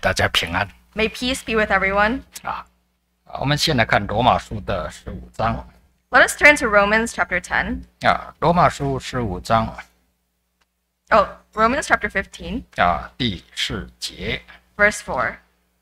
大家平安 May peace be with everyone. 啊！我们先来看罗马书的15章 Let us turn to Romans chapter 10. 啊，罗马书15章 Romans chapter 15, 啊第4节， verse 4.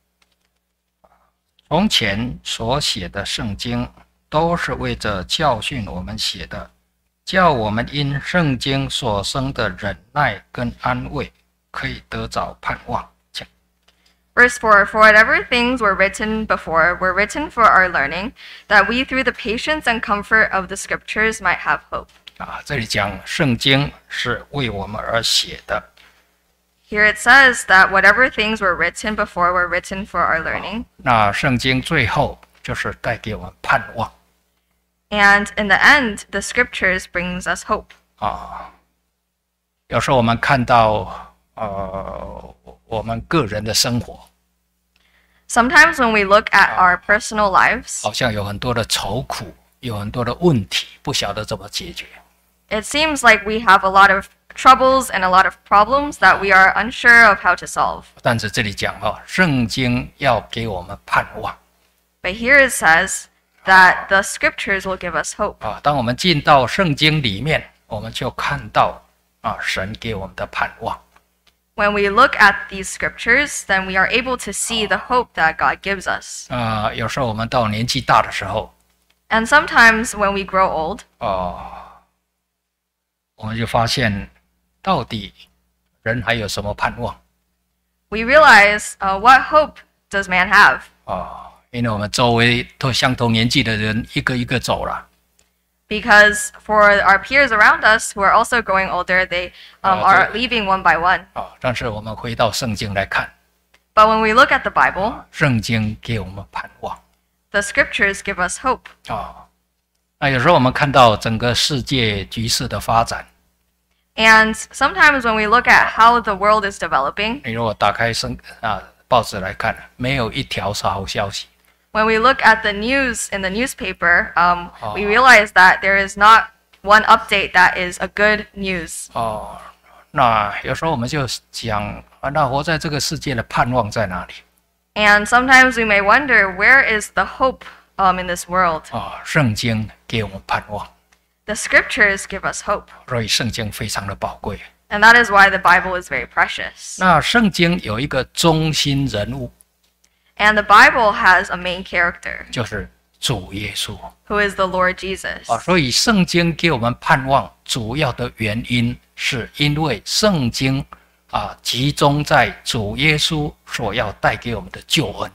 从前所写的圣经都是为着教训我们写的，叫我们因圣经所生的忍耐跟安慰，可以得着盼望。 Verse 4, For whatever things were written before were written for our learning, that we through the patience and comfort of the scriptures might have hope. 啊，这里讲圣经是为我们而写的 Here it says that whatever things were written before were written for our learning. 那圣经最后就是带给我们盼望 And in the end, the scriptures brings us hope. 啊。有时候我们看到我们个人的生活 Sometimes when we look at our personal lives, 好像有很多的愁苦，有很多的问题，不晓得怎么解决。 it seems like we have a lot of troubles and a lot of problems that we are unsure of how to solve. 但是这里讲圣经要给我们盼望 But here it says that the scriptures will give us hope. 啊。当我们进到圣经里面，我们就看到神给我们的盼望。 When we look at these scriptures, then we are able to see the hope that God gives us. 有时候我们到年纪大的时候 And sometimes when we grow old, 我们就发现到底人还有什么盼望 we realize what hope does man have? 因为我们周围都相同年纪的人一个一个走了 Because for our peers around us who are also growing older, they are leaving one by one. 但是我们回到圣经来看 But when we look at the Bible, 圣经给我们盼望 the scriptures give us hope. 那有时候我们看到整个世界局势的发展 And sometimes when we look at how the world is developing, 你如果打开报纸来看没有一条是好消息 when we look at the news in the newspaper, we realize that there is not one update that is a good news. 那有时候我们就讲那活在这个世界的盼望在哪里 And sometimes we may wonder, where is the hope in this world? 圣经给我们盼望 The scriptures give us hope. 所以圣经非常的宝贵 And that is why the Bible is very precious. 那圣经有一个中心人物 And the Bible has a main character, 就是主耶稣 who is the Lord Jesus. 所以圣经给我们盼望主要的原因是因为圣经集中在主耶稣所要带给我们的救恩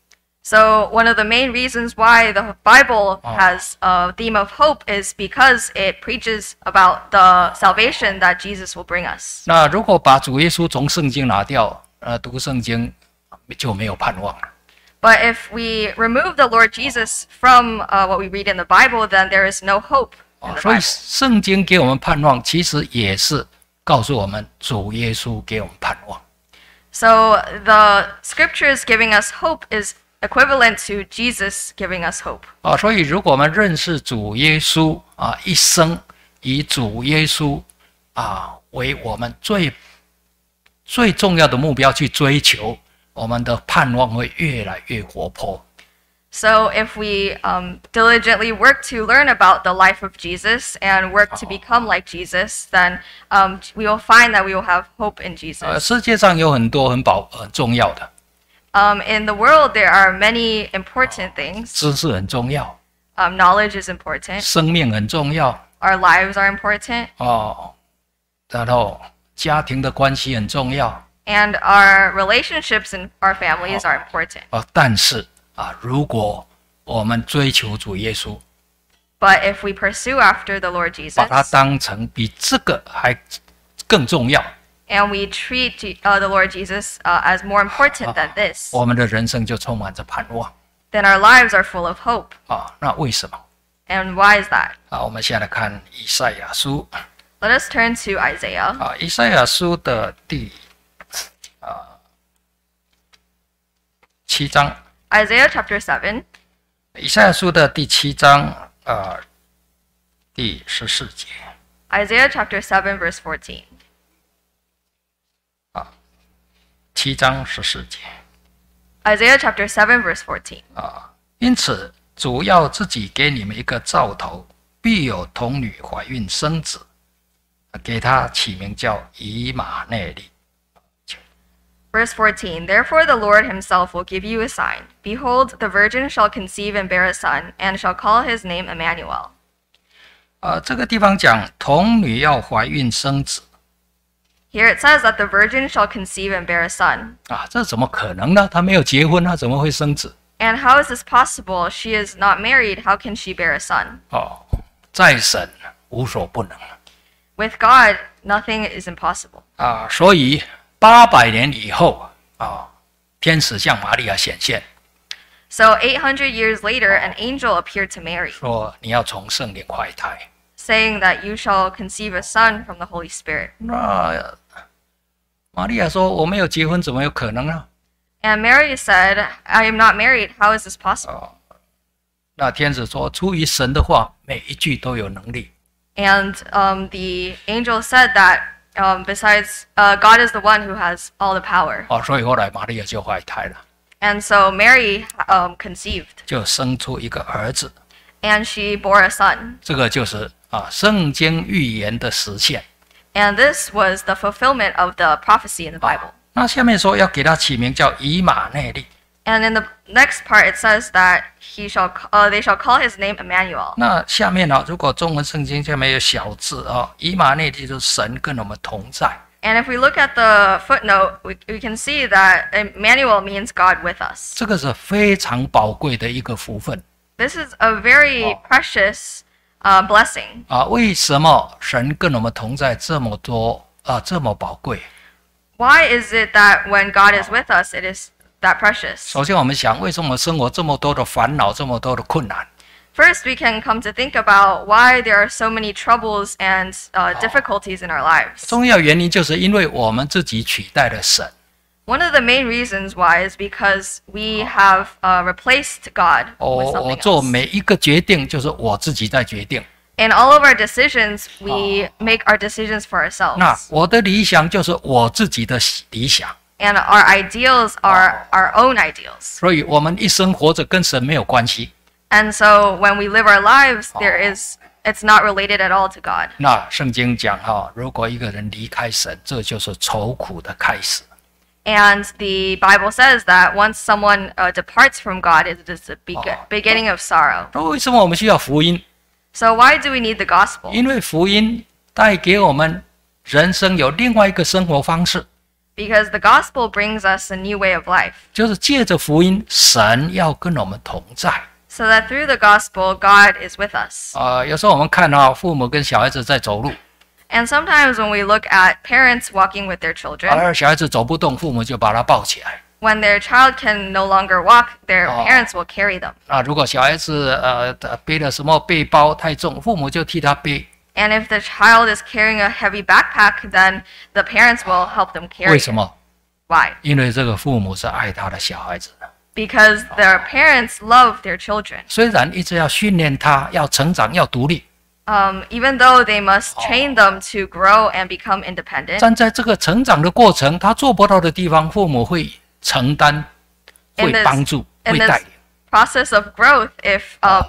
So one of the main reasons why the Bible has a theme of hope is because it preaches about the salvation that Jesus will bring us. 那如果把主耶稣从圣经拿掉读圣经就没有盼望了 But if we remove the Lord Jesus from what we read in the Bible, then there is no hope in the 所以 Bible. 圣经给我们盼望其实也是告诉我们主耶稣给我们盼望 So the scriptures giving us hope is equivalent to Jesus giving us hope. 所以如果我们认识主耶稣一生以主耶稣为我们最重要的目标去追求，我们的盼望会越来越活泼。 So if we diligently work to learn about the life of Jesus and work to become like Jesus, then we will find that we will have hope in Jesus. 世界上有很多很重要的 In the world, there are many important things. 知识很重要 Knowledge is important. 生命很重要 Our lives are important. 然后家庭的关系很重要 And our relationships and our families are important. 但是如果我们追求主耶稣 But if we pursue after the Lord 把它 Jesus 当成比这个还更重要 and we treat the Lord Jesus as more important than this, 我们的人生就充满着盼望 then our lives are full of hope. 那为什么 And why is that? 我们现在来看以赛亚书 Let us turn to Isaiah. 以赛亚书的第7章 Isaiah chapter 7. 以赛亚书的第7章第14节 Isaiah chapter 7 verse 14. 7章14节 Isaiah chapter 7 verse 14. 啊。因此，主要自己给你们一个兆头，必有童女怀孕生子，给他起名叫以马内利。 Verse 14. Therefore the Lord himself will give you a sign. Behold, the virgin shall conceive and bear a son, and shall call his name Emmanuel. 这个地方讲童女要怀孕生子 Here it says that the virgin shall conceive and bear a son. 啊，这怎么可能呢？她没有结婚，她怎么会生子？ And how is this possible? She is not married. How can she bear a son? 哦，在神无所不能 With God, nothing is impossible. 啊，所以800年以后啊，天使向玛利亚显现， So 800 years later, an angel appeared to Mary, 说你要从圣灵怀胎。 saying that you shall conceive a son from the Holy Spirit. 那玛利亚说：“我没有结婚，怎么有可能呢 And Mary said, I am not married. How is this possible?？” 那天使说：“出于神的话，每一句都有能力。 And the angel said that besides, God is the one who has all the power. 哦，所以后来玛利亚就怀胎了， And so Mary conceived, 就生出一个儿子。 and she bore a son. 这个就是圣经预言的实现。 And this was the fulfillment of the prophecy in the Bible. 那下面说要给他起名叫以马内利。 And in the next part, it says that they shall call his name Emmanuel. 那下面呢，如果中文圣经下面有小字以马内利就是神跟我们同在。 And if we look at the footnote, we can see that Emmanuel means God with us. 这个是非常宝贵的一个福分 This is a very precious blessing. 为什么神跟我们同在这么多这么宝贵？ Why is it that when God is with us, it is that precious? 首先，我们想，为什么生活这么多的烦恼，这么多的困难？ First, we can come to think about why there are so many troubles and difficulties in our lives. 重要原因就是因为我们自己取代了神。 One of the main reasons why is because we have replaced God with 我 something 做 else. 每一个决定，就是我自己在决定。 In all of our decisions, we make our decisions for 那 ourselves. 我的理想就是我自己的理想， And our ideals are our own ideals. 所以我们一生活着跟神没有关系。 And so when we live our lives, it's not related at all to God. 那圣经讲如果一个人离开神，这就是愁苦的开始。 And the Bible says that once someone departs from God, it is the beginning of sorrow. 那为什么我们需要福音？ So why do we need the gospel? 因为福音带给我们人生有另外一个生活方式， Because the gospel brings us a new way of life. 就是借着福音，神要跟我们同在。 So that through the gospel, God is with us. 有时候我们看父母跟小孩子在走路， And sometimes when we look at parents walking with their children, 而小孩子走不动，父母就把他抱起来。 when their child can no longer walk, their parents will carry them. 如果小孩子背了什么背包太重，父母就替他背。 And if the child is carrying a heavy backpack, then the parents will help them 为 carry 什 it. 么？ Why? 因为这个父母是爱他的小孩子的， Because their parents love their children. 虽然一直要训练他，要成长，要独立， Even though they must train them to grow and become independent. 但在这个成长的过程，他做不到的地方，父母会承担， In 会 this- 帮助， in 会 this 带领。 process of growth, if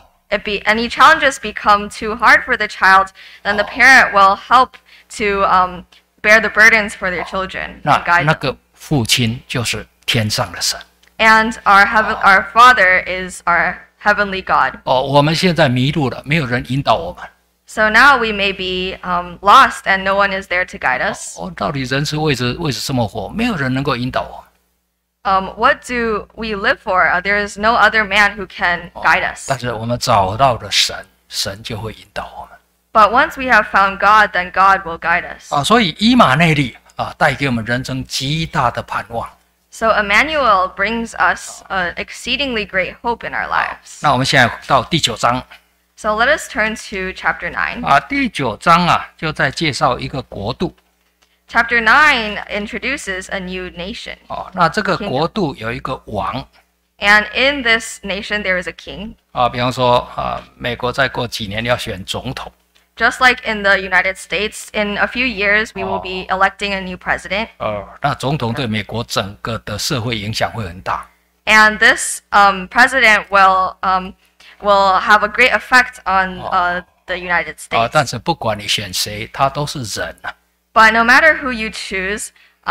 any challenges become too hard for the child, then the parent will help to bear the burdens for their children 那 and guide 那 them. 个父亲就是天上的神。 And our Father is our heavenly God. 我们现在迷路了，没有人引导我们。 So now we may be lost and no one is there to guide us. 到底人是为着什么活？没有人能够引导我们。 What do we live for? There is no other man who can guide us. 但是我们找到了神，神就会引导我们。 But once we have found God, then God will guide us. 所以以马内利带给我们人生极大的盼望。 So Emmanuel brings us an exceedingly great hope in our lives. 那我们现在到第9章 So let us turn to chapter 9. 第9章就在介绍一个国度 Chapter 9 introduces a new nation. 那这个国度有一个王 And in this nation, there is a king. 比方说美国再过几年要选总统 Just like in the United States, in a few years, we will be electing a new president. 那总统对美国整个的社会影响会很大 And this president will have a great effect on the United 啊， States. 但是不管你选谁，他都是人啊。 But no matter who you choose,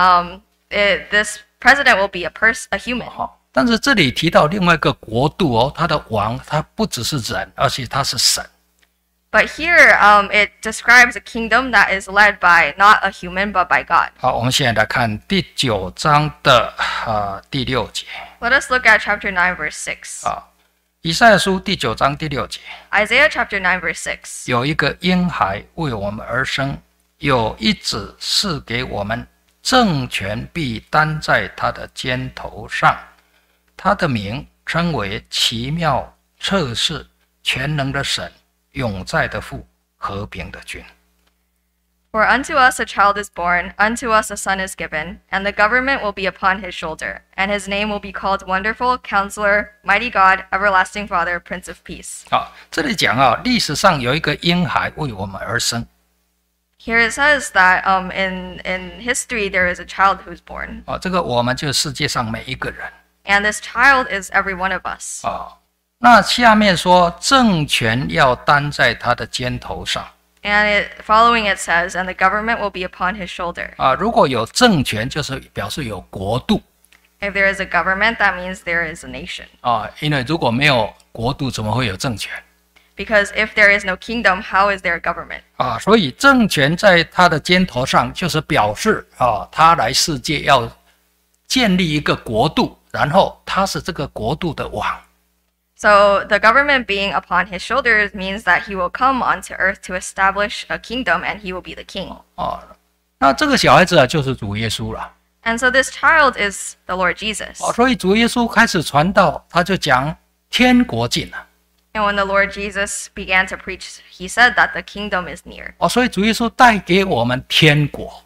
this president will be a human. 好，但是这里提到另外一个国度哦，他的王他不只是人，而且他是神。 But here, it describes a kingdom that is led by not a human, but by God. 好，我们现在来看第9章的第6节 Let us look at chapter 9, verse 6. 啊，以赛亚书第9章第6节， Isaiah chapter 9, verse 6. 有一个婴孩为我们而生，有一子赐给我们，政权必担在他的肩头上，他的名称为奇妙、策士、全能的神，永在的父，和平的君。 For unto us a child is born, unto us a son is given, and the government will be upon his shoulder, and his name will be called Wonderful, Counselor, Mighty God, Everlasting Father, Prince of Peace. 好，这里讲啊，历史上有一个婴孩为我们而生 Here it says that in history there is a child who's born, 啊，这个我们就是世界上每一个人 and this child is every one of us. 啊。那下面说政权要担在他的肩头上 And following it says, and the government will be upon his shoulder. 啊。如果有政权，就是表示有国度 If there is a government, that means there is a nation. 啊。因为如果没有国度，怎么会有政权 Because if there is no kingdom, how is there a government? 啊？所以政权在他的肩头上，就是表示啊，他来世界要建立一个国度，然后他是这个国度的王。 So the government being upon his shoulders means that he will come onto earth to establish a kingdom and he will be the king. 哦，那这个小孩子啊，就是主耶稣了。 And so this child is the Lord Jesus. 哦，所以主耶稣开始传道，他就讲天国近了。 And when the Lord Jesus began to preach, he said that the kingdom is near. 哦，所以主耶稣带给我们天国，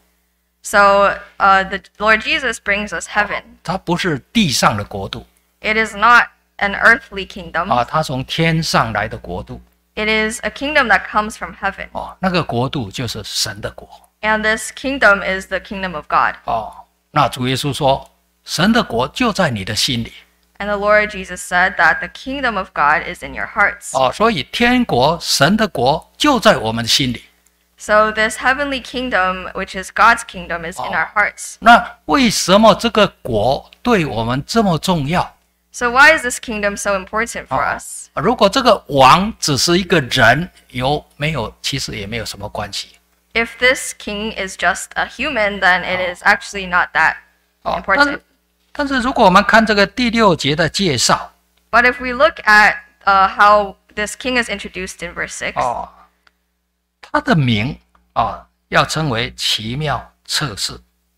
So the Lord Jesus brings us heaven. 它不是地上的国度 It is not an earthly kingdom. 啊，它从天上来的国度。 It is a kingdom that comes from heaven. 哦，那个国度就是神的国。 And this kingdom is the kingdom of God. 哦，那主耶稣说，神的国就在你的心里。 And the Lord Jesus said that the kingdom of God is in your hearts. 哦，所以天国、神的国就在我们的心里。 So this heavenly kingdom, which is God's kingdom, is in our hearts. 那为什么这个国对我们这么重要？ So why is this kingdom so important for us? 如果这个王只是一个人，有没有其实也没有什么关系。 If this king is just a human, then it is actually not that 哦， important. 但是如果我们看这个第6节的介绍， But if we look at how this king is introduced in verse 6, 哦，他的名要称为奇妙策士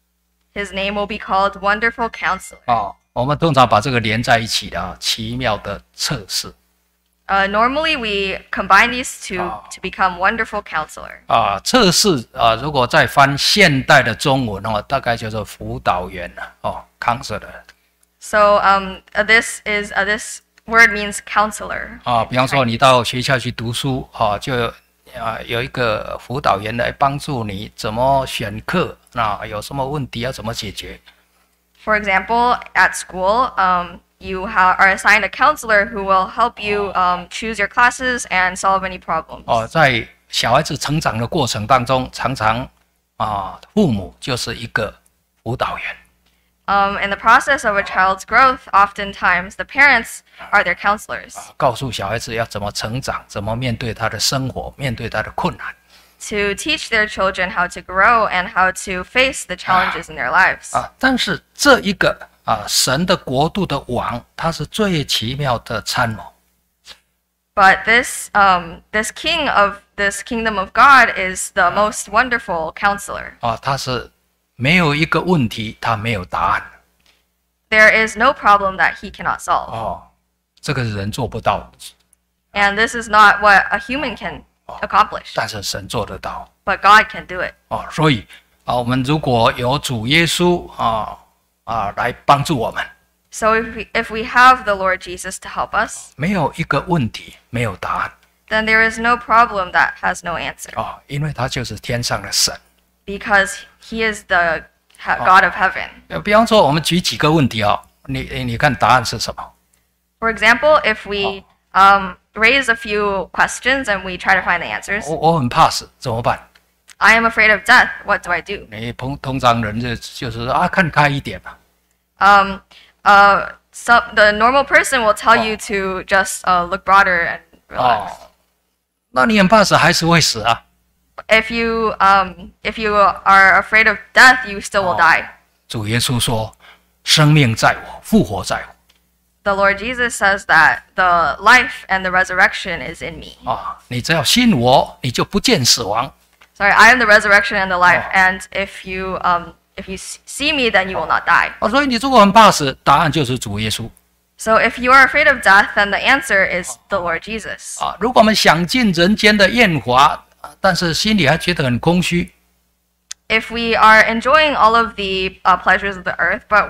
his name will be called Wonderful Counselor. 哦。我们通常把这个连在一起的奇妙的策士 Normally, we combine these two to become Wonderful Counselor. 啊，策士啊，如果再翻现代的中文哦，大概就是辅导员了哦 ，counselor So this word means counselor. 啊。比方说你到学校去读书啊，就有一个辅导员来帮助你怎么选课，那有什么问题要怎么解决。 For example, at school, you are assigned a counselor who will help you choose your classes and solve any problems. 哦，在小孩子成长的过程当中，常常父母就是一个辅导员。 In the process of a child's growth, oftentimes the parents are their counselors 告诉小孩子要怎么成长，怎么面对他的生活，面对他的困难 to teach their children how to grow and how to face the challenges in their lives. 啊。但是这一个神的国度的王，他是最奇妙的参谋 But this king of this kingdom of God is the most wonderful counselor. 啊，他是没有一个问题他没有答案 There is no problem that he cannot solve. 哦，这个人做不到， And this is not what a human can accomplish, 但是神做得到 but God can do it. 哦。所以我们如果有主耶稣来帮助我们。 So if we have the Lord Jesus to help us, 没有一个问题没有答案 then there is no problem that has no answer, 因为他就是天上的神。 because he is the God of heaven. 比方说，我们举几个问题你看答案是什么？ For example, if we raise a few questions and we try to find the answers, 我很怕死，怎么办？ I am afraid of death. What do I do? 你通常人就是说啊，看开一点嘛。 So the normal person will tell you to just look broader and relax. 那你很怕死，还是会死啊？ If you are afraid of death, you still will die. 主耶稣说：“生命在我，复活在我。” The Lord Jesus says that the life and the resurrection is in me. 你只要信我，你就不见死亡。 Sorry, I am the resurrection and the life. And if you see me, then you will not die. 所以你如果很怕死，答案就是主耶稣。 So if you are afraid of death, then the answer is the Lord Jesus. 如果我们享尽人间的艳华，但是心里还觉得很空虚， If we are enjoying all of the pleasures of the earth, but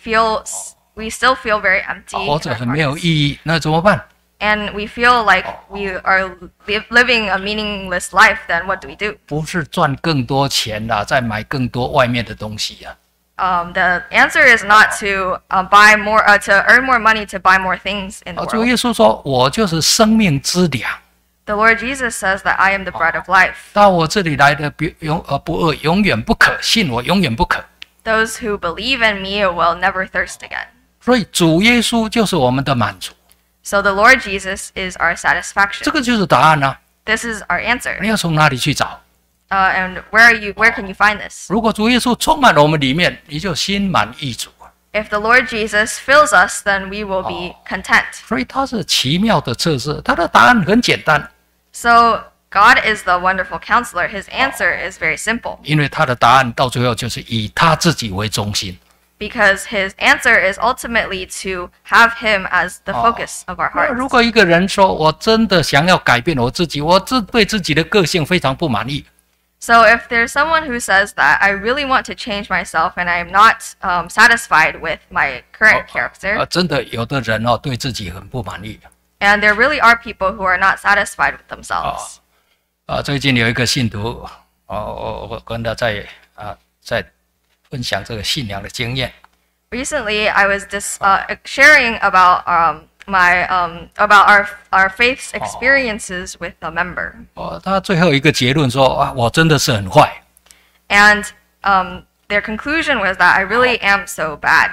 we still feel very empty, 活着很没有意义，那怎么办？ and we feel like we are living a meaningless life, then what do we do? 不是赚更多钱啦，再买更多外面的东西啊。 The answer is not to buy more, to earn more money to buy more things in the 主 world. 耶稣说：“我就是生命之粮， The Lord Jesus says that I am the bread of life. 到我这里来的不饿，永远不渴，信我永远不渴。” Those who believe in me will never thirst again. 所以主耶稣就是我们的满足， So the Lord Jesus is our 这 satisfaction. 个就是答案啊！ This is our answer. 你要从哪里去找？ And where can you find this? 如果主耶稣充满了我们里面，你就心满意足。 If the Lord Jesus fills us, then we will be content. 所以它是奇妙的测试，它的答案很简单， So God is the wonderful counselor. His answer is very simple 因为他的答案到最后就是以他自己为中心。 because his answer is ultimately to have him as the focus of our 那如 hearts. 果一个人说我真的想要改变我自己，我对自己的个性非常不满意， So if there's someone who says that I really want to change myself and I am not satisfied with my current character, 真的有的人对自己很不满意。 and there really are people who are not satisfied with themselves. 最近有一个信徒，我跟他在分享这个信仰的经验。 Recently, I was sharing about about our faith's experiences with a member, 他最后一个结论说我真的是很坏。 and their conclusion was that I really am so bad.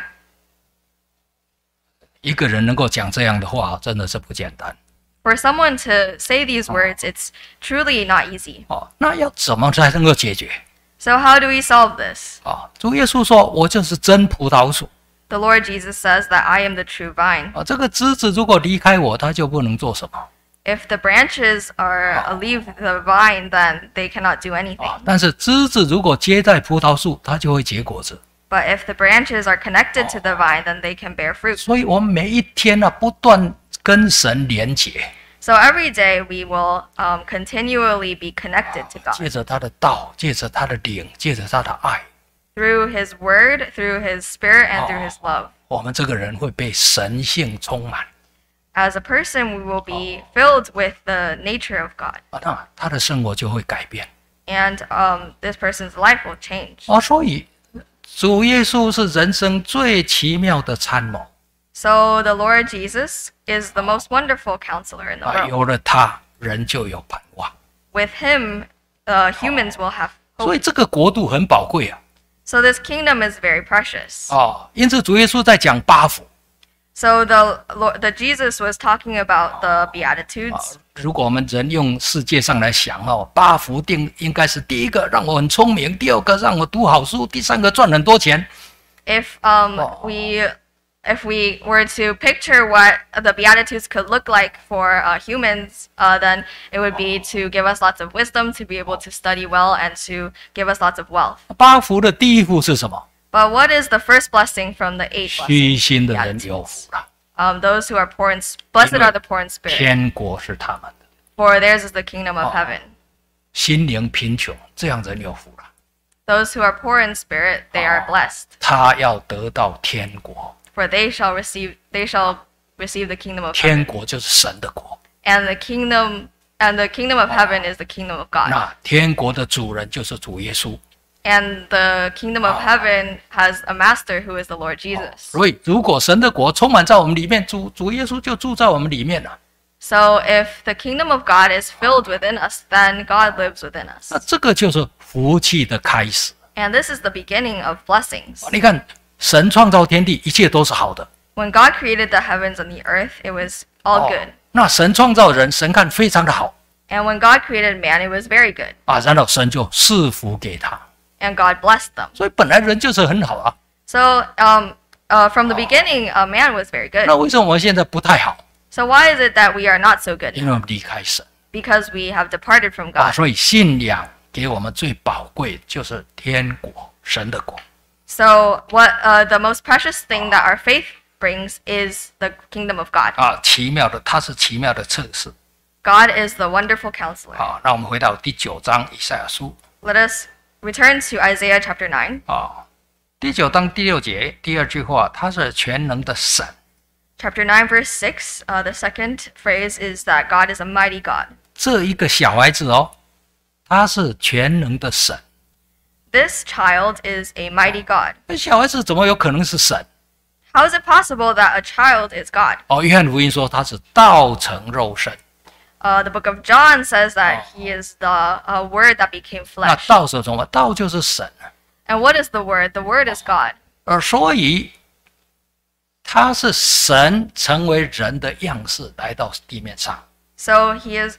一个人能够讲这样的话，真的是不简单。 For someone to say these words, it's truly not easy. 那要怎么才能够解决？ So how do we solve this? 主耶稣说：“我就是真葡萄树。 The Lord Jesus says that I am the true vine. 这个枝子如果离开我，它就不能做什么。 If the branches leave the vine, then they cannot do anything. 但是枝子如果接在葡萄树，它就会结果子。 But if the branches are connected to the vine, then they can bear fruit. 所以我们每一天不断跟神连结， So every day we will continually be connected to 借 God 着他的道，借着他的灵，借着他的爱， through His Word, through His Spirit, and through His love. 我们这个人会被神性充满。 As a person, we will be filled with the nature of God, 那他的生活就会改变。 and this person's life will change. 所以主耶稣是人生最奇妙的参谋。 So the Lord Jesus is the most wonderful counselor in the world. 有了他，人就有盼望。 With Him, humans will have 所以 hope. 这个国度很宝贵啊。 So this kingdom is very precious. 因此主耶稣在讲八福。 So the Jesus was talking about the Beatitudes. 如果我们人用世界上来想八福应该是第一个让我很聪明，第二个让我读好书，第三个赚很多钱。 If we were to picture what the Beatitudes could look like for humans, then it would be to give us lots of wisdom, to be able to study well, and to give us lots of wealth. 八福的第一福是什么？ But what is the first blessing from the 8 虚 blessings? 心的人有福了， Those who are poor in blessed are the poor in spirit, 天国是他们的。 for theirs is the kingdom of heaven. 心灵贫穷，这样人有福了， Those who are poor in spirit, they are blessed, 他要得到天国。 for they shall receive the kingdom of 天 heaven. 国就是神的国。 And the kingdom of heaven is the kingdom of God. 那天国的主人就是主耶稣。 And the kingdom of heaven has a master who is the Lord Jesus. 所以，如果神的国充满在我们里面，主耶稣就住在我们里面了。 So if the kingdom of God is filled within us, then God lives within us. 那这个就是福气的开始。 And this is the beginning of blessings. 你看，神创造天地，一切都是好的。 When God created the heavens and the earth, it was all good. 那神创造人，神看非常的好 And when God created man, it was very good. 啊，然后神就赐福给他。 And God blessed them. 所以本来人就是很好啊。 So from the beginning, man was very good. 那为什么我们现在不太好？ So why is it that we are not so good? 因为我们离开神 Because we have departed from 啊。 God. 所以信仰给我们最宝贵就是天国，神的国。 So what the most precious thing that our faith brings is the kingdom of God. 啊，奇妙的，它是奇妙的测试 God is the wonderful counselor. 啊。那我们回到第9章以赛亚书 Let us return to Isaiah chapter 9. 啊，第9章第6节第2句话，他是全能的神 Chapter 9, verse 6, the second phrase is that God is a mighty God. 这一个小孩子哦，他是全能的神。 This child is a mighty God. 那小孩子怎么有可能是神？ How is it possible that a child is God? 哦，约翰福音说他是道成肉身。 The book of John says that he is the word that became 那 flesh. 道是什么？道就是神啊。 And what is the word? The word is God. 所以他是神成为人的样式来到地面上。 So he is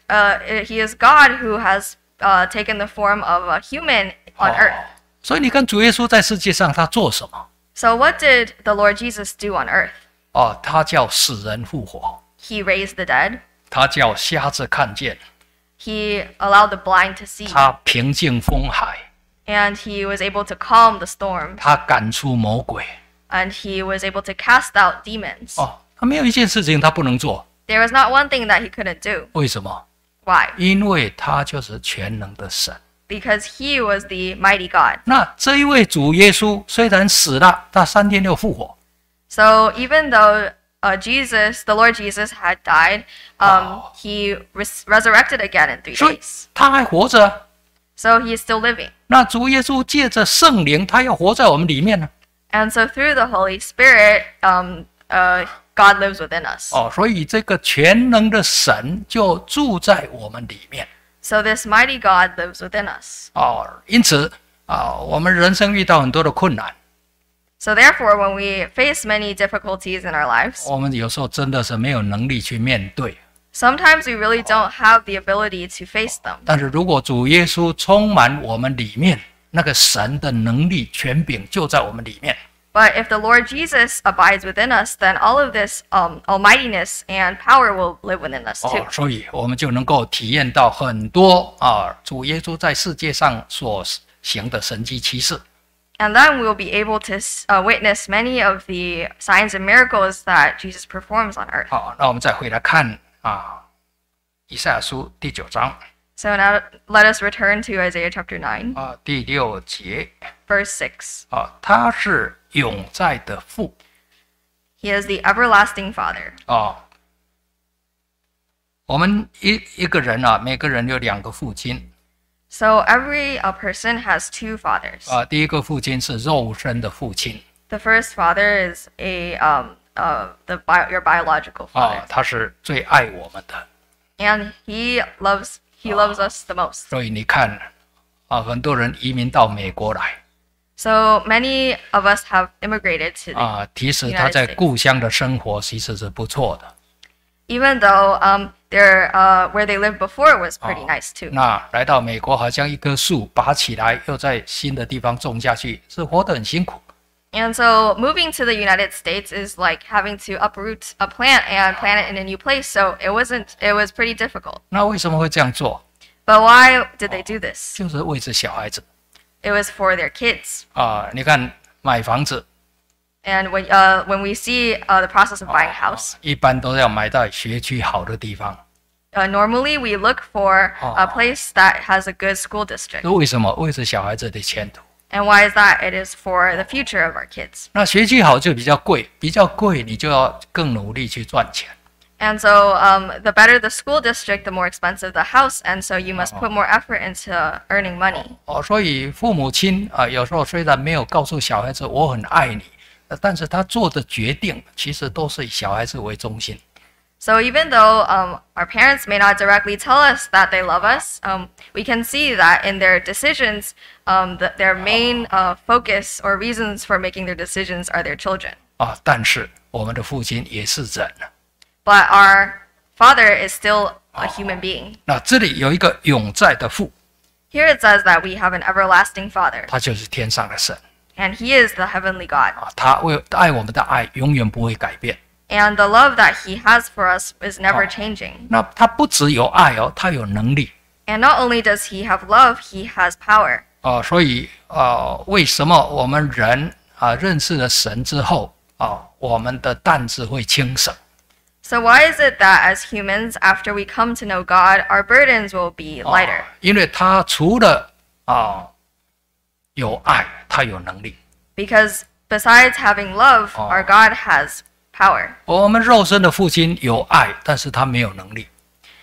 God who has taken the form of a human on earth. 所以你看主耶稣在世界上他做什么？ So what did the Lord Jesus do on earth? 哦，他叫死人复活， He raised the dead. 他叫瞎子看见， He allowed the blind to see. 他平静风海， And he was able to calm the storm. 他赶出魔鬼。 And he was able to cast out demons. 哦，他没有一件事情他不能做， There was not one thing that he couldn't do. 为什么？ Why? 因为他就是全能的神。 Because he was the mighty God. 那这一位主耶稣虽然死了，他3天又复活。 So even though the Lord Jesus had died, he resurrected again in 3 所以 days. 他还活着啊。 So he is still living. 那主耶稣借着圣灵，他要活在我们里面呢。 And so through the Holy Spirit, God lives within us. 哦，所以这个全能的神就住在我们里面。 So this mighty God lives within us. 哦，因此啊，我们人生遇到很多的困难， So therefore, when we face many difficulties in our lives, 我们有时候真的是没有能力去面对。 sometimes we really don't have the ability to face them. 但是如果主耶稣充满我们里面，那个神的能力权柄就在我们里面。 But if the Lord Jesus abides within us, then all of this almightiness and power will live within us too. 哦，所以我们就能够体验到很多啊，主耶稣在世界上所行的神迹奇事。 And then we'll be able to witness many of the signs and miracles that Jesus performs on earth. 好，那我们再回来看啊，以赛亚书第9章 So now let us return to Isaiah chapter 9, 啊第6节 verse 6. 啊，他是永在的父 He is the everlasting Father. 啊。我们一个人啊，每个人有2个父亲 So every person has two fathers. 啊。第一个父亲是肉身的父亲 The first father is your biological 啊 father,， 他是最爱我们的。 and he loves us the most. 所以你看啊，很多人移民到美国来 So many of us have immigrated to the 啊，其实他在故乡的生活其实是不错的。 even though where they lived before was pretty nice too. 那来到美国，好像一棵树拔起来，又在新的地方种下去，是活得很辛苦。 And so moving to the United States is like having to uproot a plant and plant it in a new place. So it was pretty difficult. 那为什么会这样做？ But why did they do this? 就是为着小孩子 It was for their kids. 啊。你看买房子， And when we see the process of buying a house, 一般都要买在学区好的地方。 normally we look for a place that has a good school district. 为什么？为着小孩子的前途。 And why is that? It is for the future of our kids. 那学区好就比较贵，比较贵你就要更努力去赚钱。 And so, the better the school district, the more expensive the house, and so you must put more effort into earning money. 所以父母亲有时候虽然没有告诉小孩子我很爱你，但是他做的决定其实都是以小孩子为中心。 So even though our parents may not directly tell us that they love us, we can see that in their decisions, their main focus or reasons for making their decisions are their children. 但是我们的父亲也是人。 But our Father is still a human being. 那这里有一个永在的父， Here it says that we have an everlasting Father, 他就是天上的神 and He is the heavenly God. 他为爱我们的爱永远不会改变。 And the love that He has for us is never changing. 那他不只有爱他有能力 And not only does He have love, He has power. 所以为什么我们人认识了神之后我们的担子会轻省？ So why is it that as humans, after we come to know God, our burdens will be lighter? 因为他除了有爱，他有能力。 Because besides having love, our God has power. 我们肉身的父亲有爱，但是他没有能力。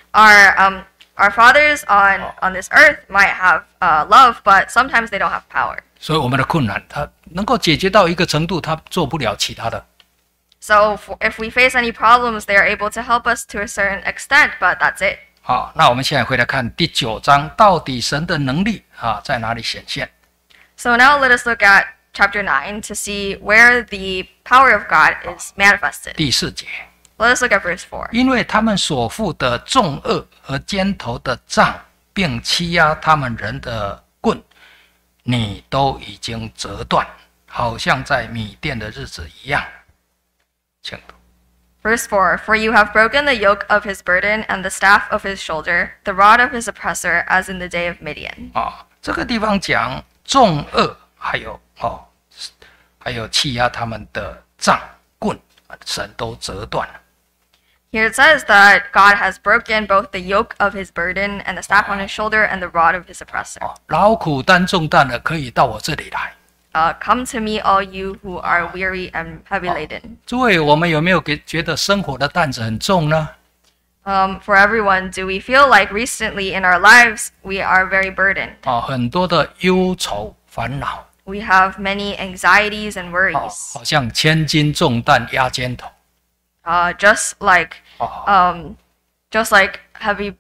Our fathers on this earth might have love, but sometimes they don't have power. 所以我们的困难，他能够解决到一个程度，他做不了其他的。 So if we face any problems, they are able to help us to a certain extent, but that's it. 好，那我们现在回来看第9章，到底神的能力在哪里显现？ So now let us look at chapter 9 to see where the power of God is manifested. 第4节， Let us look at verse 4. 因为他们所负的重恶和肩头的杖，并欺压他们人的棍，你都已经折断，好像在米甸的日子一样。请读。 Verse 4 For you have broken the yoke of his burden and the staff of his shoulder, the rod of his oppressor, as in the day of Midian. 这个地方讲重恶，还有欺压他们的杖棍，神都折断了。 Here it says that God has broken both the yoke of his burden and the staff on his shoulder and the rod of his oppressor. 劳苦担重担的，可以到我这里来。 Come to me, all you who are weary and heavy laden. 诸位，我们有没有觉得生活的担子很重呢？ For everyone, do we feel like recently in our lives we are very burdened? 很多的忧愁烦恼， We have many anxieties and worries, 好像千斤重担压肩头。 just like heavy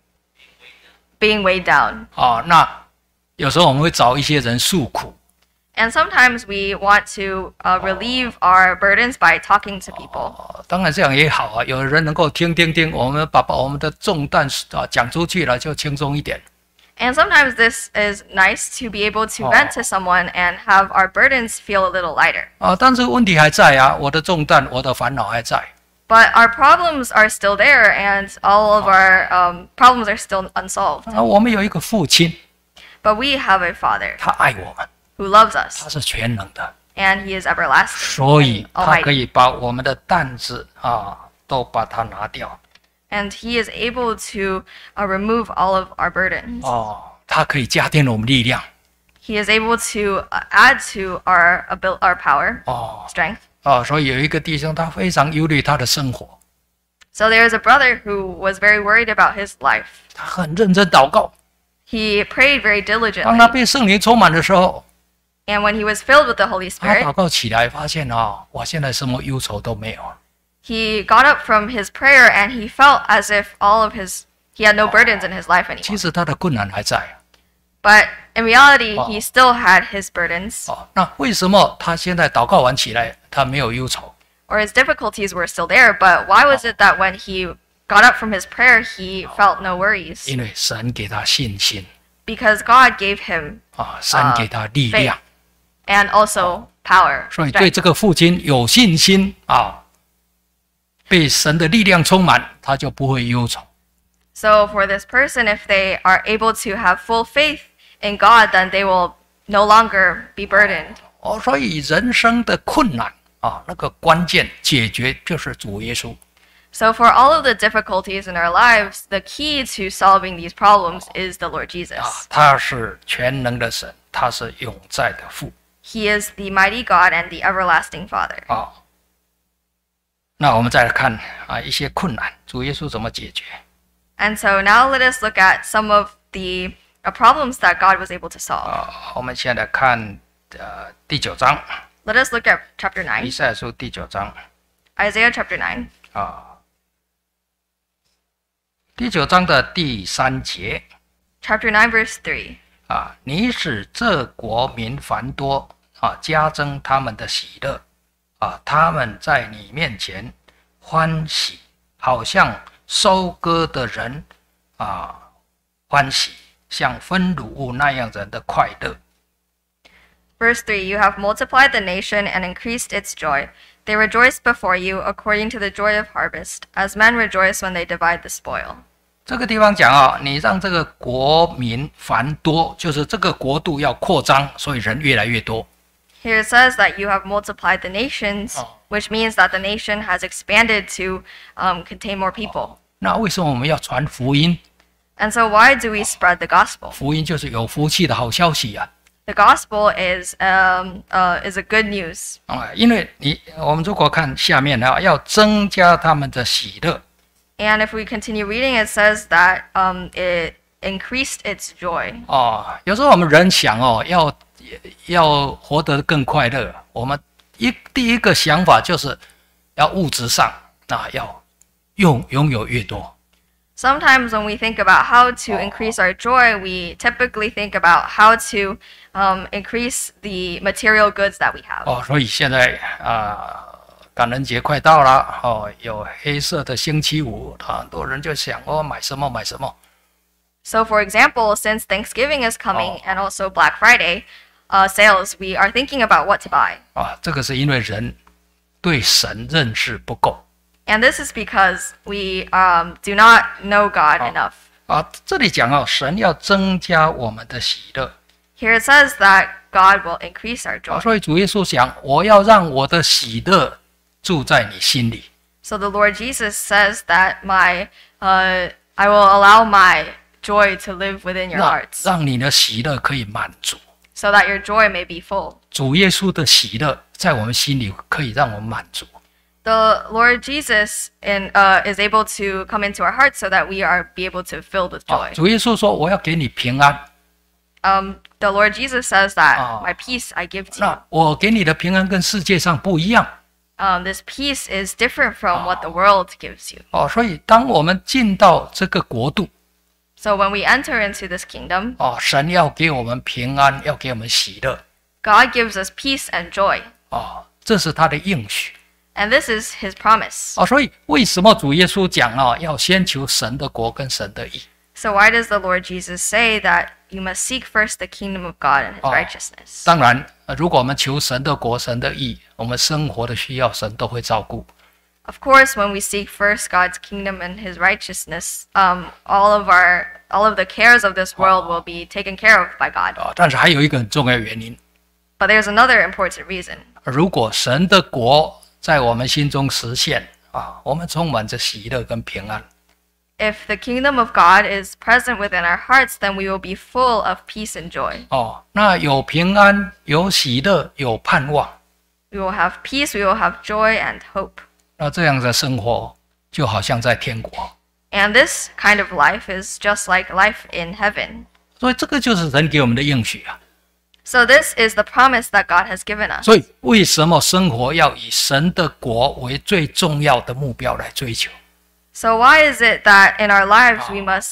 being weighed down. 那有时候我们会找一些人诉苦。 And sometimes we want to relieve our burdens by talking to people. 当然这样也好有人能够听，我们把我们的重担讲出去了，就轻松一点。 And sometimes this is nice to be able to vent to someone and have our burdens feel a little lighter. 但是问题还在我的重担，我的烦恼还在。 But our problems are still there, and all of our problems are still unsolved. 我们有一个父亲， But we have a Father 他爱我们， who loves us, 他是全能的， and He is everlasting 所以 and 他可 almighty. 以把我们的担子都把它拿掉。 And He is able to remove all of our burdens. 他可以加添我们力量。 He is able to add to our power, strength. 所以有一个弟兄，他非常忧虑他的生活， So there is a brother who was very worried about his life. 他很认真祷告。 He prayed very 当他 diligently, 被圣灵充满的时候， and when he was filled with the Holy 他祷 Spirit, 告起来，发现我现在什么忧愁都没有了。 he got up from his prayer and he felt as if he had no burdens in his life 其 anymore. 实他的困难还在。 But in reality, he still had his burdens, 那为什么他现在祷告完起来，他没有忧愁？ or his difficulties were still there. But why was it that when he got up from his prayer, he felt no worries? 因为神给他信心 Because God gave him 神给他力量， and also power. 所以对 strength. 这个父亲有信心被神的力量充满，他就不会忧愁。 So for this person, if they are able to have full faith in God, then they will no longer be burdened. 所以人生的困难那个关键解决就是主耶稣。 So for all of the difficulties in our lives, the key to solving these problems is the Lord Jesus. 他是全能的神，他是永在的父。 He is the mighty God and the everlasting Father. 那我们再来看一些困难，主耶稣怎么解决？ And so now let us look at some of the problems that God was able to solve. 我们现在看第9章， Let us look at chapter 以 9, 赛亚书第9章 Isaiah chapter 9. 第9章的第3节 Chapter 9, verse 3. 你使这国民繁多加增他们的喜乐他们在你面前欢喜，好像收割的人欢喜，像分乳物那样人的快乐。 Verse 3, You have multiplied the nation and increased its joy. They rejoice before you according to the joy of harvest, as men rejoice when they divide the spoil. 这个地方讲你让这个国民繁多，就是这个国度要扩张，所以人越来越多。 Here it says that you have multiplied the nations, which means that the nation has expanded to contain more people. 那为什么我们要传福音？ And so why do we spread the gospel? 福音就是有福气的好消息啊！ The gospel is a good news. 因为我们如果看下面要增加他们的喜乐。 And if we continue reading, it says that it increased its joy. 有时候我们人想要活得更快乐，我们第一个想法就是要物质上要拥有越多。 Sometimes when we think about how to increase our joy, we typically think about how to increase the material goods that we have. 所以现在感恩节快到了有黑色的星期五，很多人就想买什么买什么。 So for example, since Thanksgiving is coming and also Black Friday sales, we are thinking about what to buy. 这个是因为人对神认识不够。 And this is because we do not know God enough. 这里讲神要增加我们的喜乐。 Here it says that God will increase our joy. 所以主耶稣讲，我要让我的喜乐住在你心里。 So the Lord Jesus says that I will allow my joy to live within your hearts, 让你的喜乐可以满足。 so that your joy may be full. 主耶稣的喜乐在我们心里可以让我们满足。 The Lord Jesus is able to come into our hearts so that we are be able to fill with joy. 主耶稣说：“我要给你平安。” The Lord Jesus says that my peace I give to you. 那我给你的平安跟世界上不一样。 This peace is different from what the world gives you. 所以当我们进到这个国度， So when we enter into this kingdom, 神要给我们平安，要给我们喜乐。 God gives us peace and joy. 这是他的应许。 And this is His promise. 所以为什么主耶稣讲要先求神的国跟神的义？ So why does the Lord Jesus say that you must seek first the kingdom of God and His righteousness? 当然，如果我们求神的国、神的义，我们生活的需要神都会照顾。 Of course, when we seek first God's kingdom and His righteousness, all of the cares of this world will be taken care of by God. 但是还有一个很重要的原因， But there's another important reason. 如果神的国在我们心中实现我们充满着喜乐跟平安。 If the kingdom of God is present within our hearts, then we will be full of peace and joy. 那有平安，有喜乐，有盼望。 We will have peace, we will have joy and hope. 那这样的生活就好像在天国。 And this kind of life is just like life in heaven. 所以这个就是神给我们的应许啊。 So this is the promise that God has given us. 所以为什么生活要以神的国为最重要的目标来追求？ So why is it that in our lives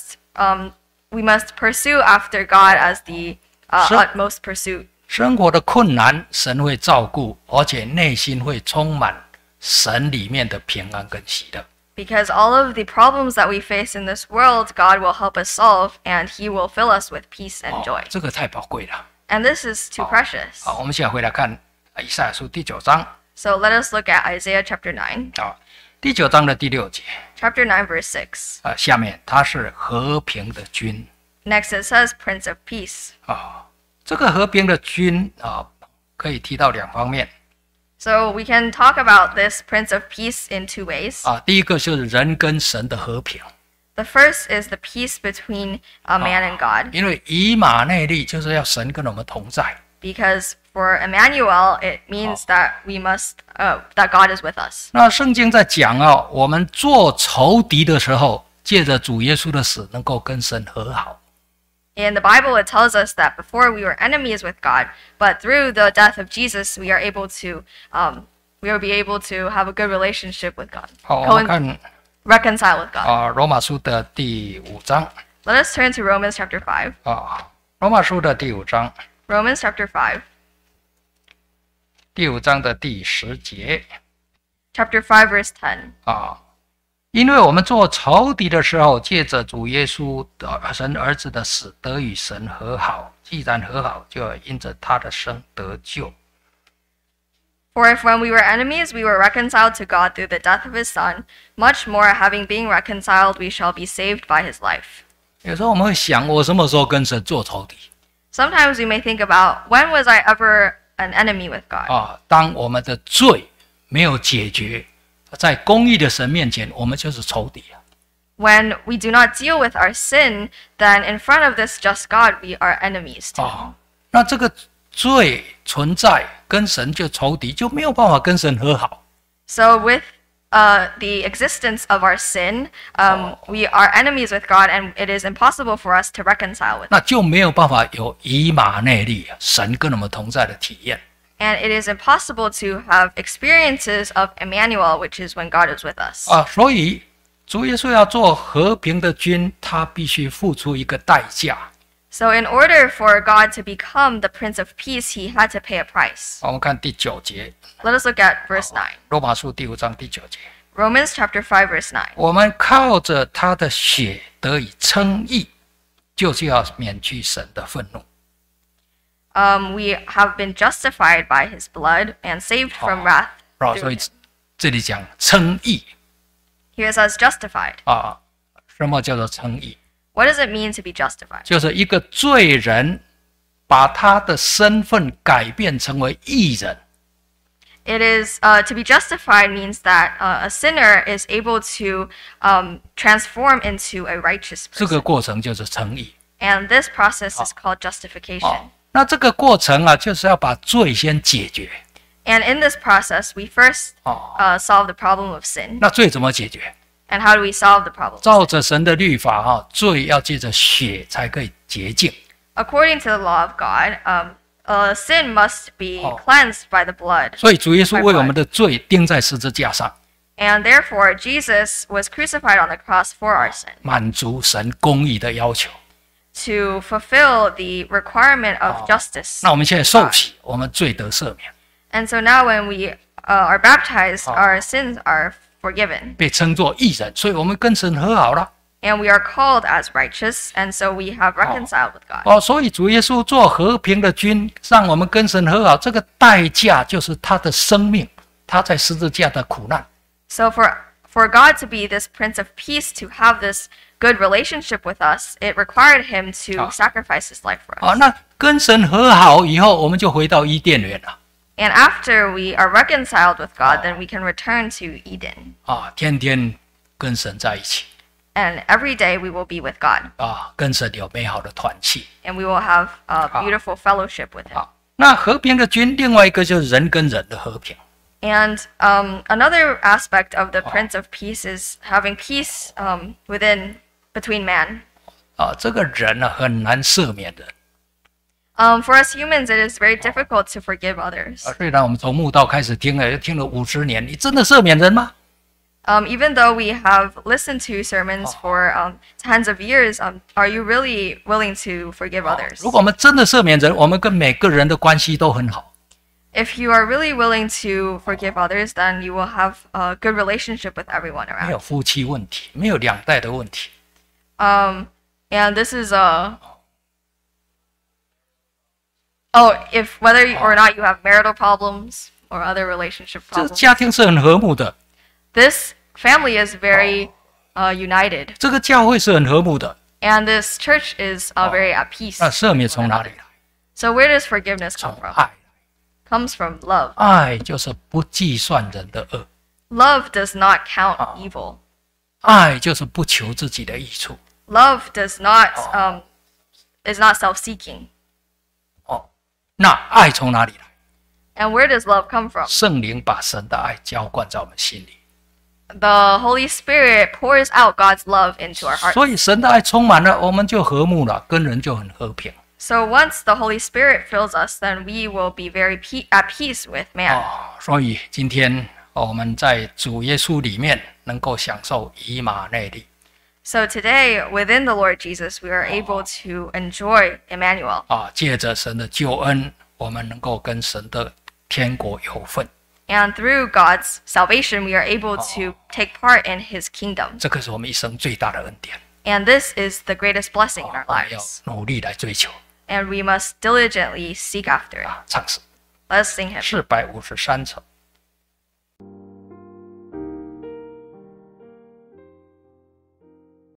we must pursue after God as the utmost pursuit? 生活的困难，神会照顾，而且内心会充满神里面的平安跟喜乐。 Because all of the problems that we face in this world, God will help us solve, and He will fill us with peace and joy. 这个太宝贵了。 And this is too precious. 我们现在回来看以赛亚书第9章。 So let us look at Isaiah chapter 9. 第9章的第6节。 Chapter 9, verse 6. 下面他是和平的君。 Next it says, Prince of Peace. 这个和平的君可以提到2方面。 So we can talk about this Prince of Peace in two ways. 第一个就是人跟神的和平。 The first is the peace between man and God. 因为以马内利就是要神跟我们同在。 Because For Emmanuel, it means that we must that God is with us. 那圣经在讲啊，我们做仇敌的时候，借着主耶稣的死，能够跟神和好。 In the Bible, it tells us that before we were enemies with God, but through the death of Jesus, we are able to we will be able to have a good relationship with God. 好，我们看 Reconcile with God. 罗马书的第5章 Let us turn to Romans chapter 5. 罗马书的第5章， Romans chapter 5. 第5章的第10节 Chapter 5 verse 10. 因为我们做仇敌的时候，借着主耶稣的神儿子的死，得与神和好。既然和好，就要因着他的生得救。 For if when we were enemies, we were reconciled to God through the death of his Son, much more, having been reconciled, we shall be saved by his life. 有时候我们会想，我什么时候跟神做仇敌？ Sometimes we may think about, when was I ever an enemy with God? 当我们的罪没有解决，在公义的神面前，我们就是仇敌啊。 When we do not deal with our sin, then in front of this just God, we are enemies to him. 那这个罪存在，跟神就仇敌，就没有办法跟神和好。 So with the existence of our sin, we are enemies with God, and it is impossible for us to reconcile with. 那就没有办法有以马内利，神跟我们同在的体验。 And it is impossible to have experiences of Emmanuel, which is when God is with us. 所以主耶稣要做和平的君，他必须付出一个代价。 So in order for God to become the Prince of Peace, he had to pay a price. 我们看第9节， Let us look at verse 9. 罗马书第5章第9节， Romans chapter 5 verse 9. 我们靠着他的血得以称义，就是要免去神的愤怒。 We have been justified by his blood and saved from wrath. 所以这里讲称义 Here it says justified. 什么叫做称义？ What does it mean to be justified? 就是一个罪人把他的身份改变成为义人。 It is to be justified means that a sinner is able to transform into a righteous 这个 person. 过程就是称义。 And this process is called justification. 那这个过程啊，就是要把罪先解决。 And in this process, we first solve the problem of sin. 那罪怎么解决？ And how do we solve the problem? 照着神的律法罪要借着血才可以洁净。 According to the law of God, sin must be cleansed by the blood. 所以主耶稣为我们的罪钉在十字架上， And therefore, Jesus was crucified on the cross for our sin, 满足神公义的要求。 to fulfill the requirement of justice. 那我们现在受洗，我们罪得赦免， And so now when we are baptized, our sins are forgiven. 被称作义人，所以我们跟神和好了。 And we are called as righteous, and so we have reconciled with God. 所以主耶稣做和平的君，让我们跟神和好，这个代价就是他的生命，他在十字架的苦难。 So for God to be this Prince of Peace, to have this good relationship with us, it required him to sacrifice his life for us. 那跟神和好以后，我们就回到伊甸园了。 And after we are reconciled with God, then we can return to Eden. 天天跟神在一起。 And every day we will be with God. 跟神有美好的团契。 And we will have a beautiful fellowship with him. 那和平的君，另外一个就是人跟人的和平。 And another aspect of the Prince of Peace is having peace between man. 这个人呢，很难赦免人。 For us humans, it is very difficult to forgive others. 虽然我们从慕道开始听了50年，你真的赦免人吗？ Even though we have listened to sermons for tens of years, are you really willing to forgive others? 如果我们真的赦免人，我们跟每个人的关系都很好。 If you are really willing to forgive others, then you will have a good relationship with everyone 没 around. 有夫妻问题，没有两代的问题。 And this is if whether or not you have marital problems or other relationship 这 problems, 家庭是很和睦的， this family is very united, 这个教会是很和睦的。 and this church is very at peace. 那赦免从哪里来？ So where does forgiveness 从 come from? 爱。 Comes from love. 爱就是不计算人的恶， Love does not count evil. 爱就是不求自己的益处。 Love does not is not self-seeking. 那爱从哪里来？ And where does love come from? 圣灵把神的爱浇灌在我们心里， The Holy Spirit pours out God's love into our hearts. 所以神的爱充满了，我们就和睦了，跟人就很和平。 So once the Holy Spirit fills us, then we will be very at peace with man. 所以今天我们在主耶稣里面能够享受以马内利。 So today, within the Lord Jesus, we are able to enjoy Emmanuel. 借着神的救恩，我们能够跟神的天国有份。 And through God's salvation, we are able to take part in His kingdom. 这个是我们一生最大的恩典， And this is the greatest blessing in our 我们要 lives. 努力来追求。 And we must diligently seek after it. 唱诗 Let us sing Him. 453首。